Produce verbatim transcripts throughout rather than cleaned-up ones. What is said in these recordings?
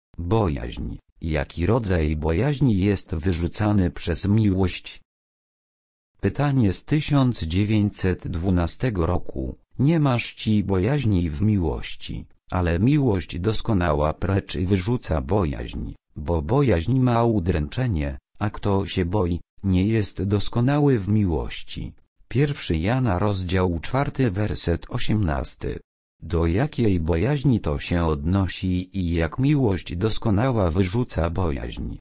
Bojaźń. Jaki rodzaj bojaźni jest wyrzucany przez miłość? Pytanie z tysiąc dziewięćset dwunastego roku. Nie ma czci bojaźni w miłości, ale miłość doskonała precz i wyrzuca bojaźń, bo bojaźń ma udręczenie, a kto się boi, nie jest doskonały w miłości. Pierwszy Jana rozdział czwarty werset osiemnasty. Do jakiej bojaźni to się odnosi i jak miłość doskonała wyrzuca bojaźń?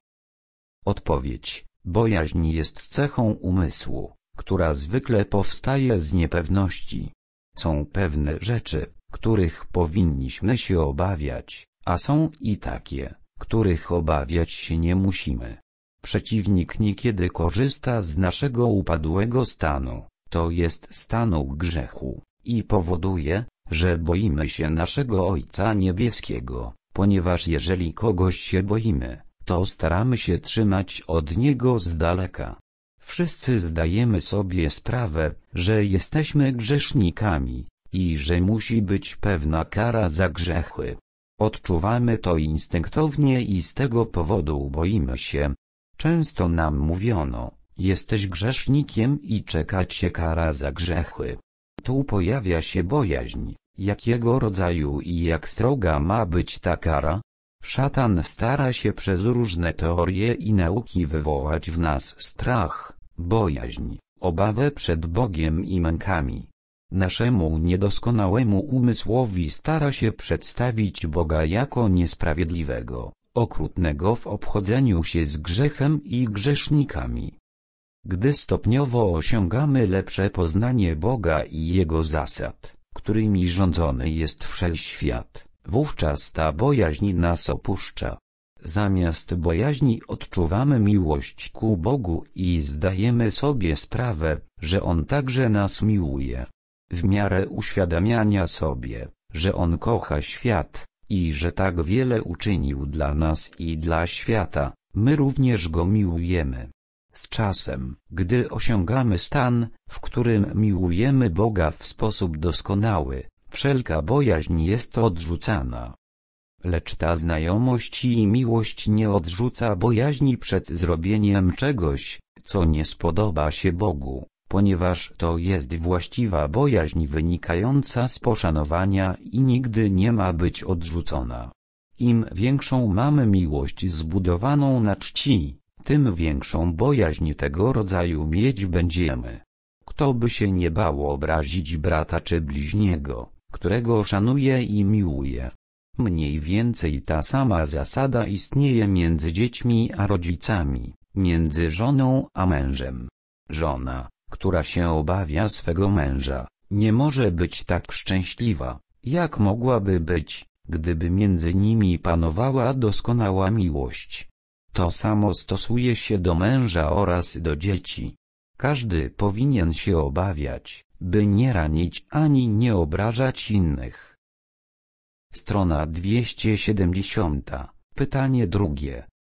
Odpowiedź. Bojaźń jest cechą umysłu, która zwykle powstaje z niepewności. Są pewne rzeczy, których powinniśmy się obawiać, a są i takie, których obawiać się nie musimy. Przeciwnik niekiedy korzysta z naszego upadłego stanu, to jest stanu grzechu, i powoduje, że boimy się naszego Ojca Niebieskiego, ponieważ jeżeli kogoś się boimy, to staramy się trzymać od Niego z daleka. Wszyscy zdajemy sobie sprawę, że jesteśmy grzesznikami i że musi być pewna kara za grzechy. Odczuwamy to instynktownie i z tego powodu boimy się. Często nam mówiono: jesteś grzesznikiem i czeka cię kara za grzechy. Tu pojawia się bojaźń. Jakiego rodzaju i jak sroga ma być ta kara? Szatan stara się przez różne teorie i nauki wywołać w nas strach, bojaźń, obawę przed Bogiem i mękami. Naszemu niedoskonałemu umysłowi stara się przedstawić Boga jako niesprawiedliwego, okrutnego w obchodzeniu się z grzechem i grzesznikami. Gdy stopniowo osiągamy lepsze poznanie Boga i Jego zasad, którymi rządzony jest wszechświat, wówczas ta bojaźń nas opuszcza. Zamiast bojaźni odczuwamy miłość ku Bogu i zdajemy sobie sprawę, że On także nas miłuje. W miarę uświadamiania sobie, że On kocha świat i że tak wiele uczynił dla nas i dla świata, my również Go miłujemy. Z czasem, gdy osiągamy stan, w którym miłujemy Boga w sposób doskonały, wszelka bojaźń jest odrzucana. Lecz ta znajomość i miłość nie odrzuca bojaźni przed zrobieniem czegoś, co nie spodoba się Bogu, ponieważ to jest właściwa bojaźń wynikająca z poszanowania i nigdy nie ma być odrzucona. Im większą mamy miłość zbudowaną na czci, tym większą bojaźń tego rodzaju mieć będziemy. Kto by się nie bał obrazić brata czy bliźniego, którego szanuje i miłuje? Mniej więcej ta sama zasada istnieje między dziećmi a rodzicami, między żoną a mężem. Żona, która się obawia swego męża, nie może być tak szczęśliwa, jak mogłaby być, gdyby między nimi panowała doskonała miłość. To samo stosuje się do męża oraz do dzieci. Każdy powinien się obawiać, by nie ranić ani nie obrażać innych. Strona dwieście siedemdziesiąta. Pytanie drugie.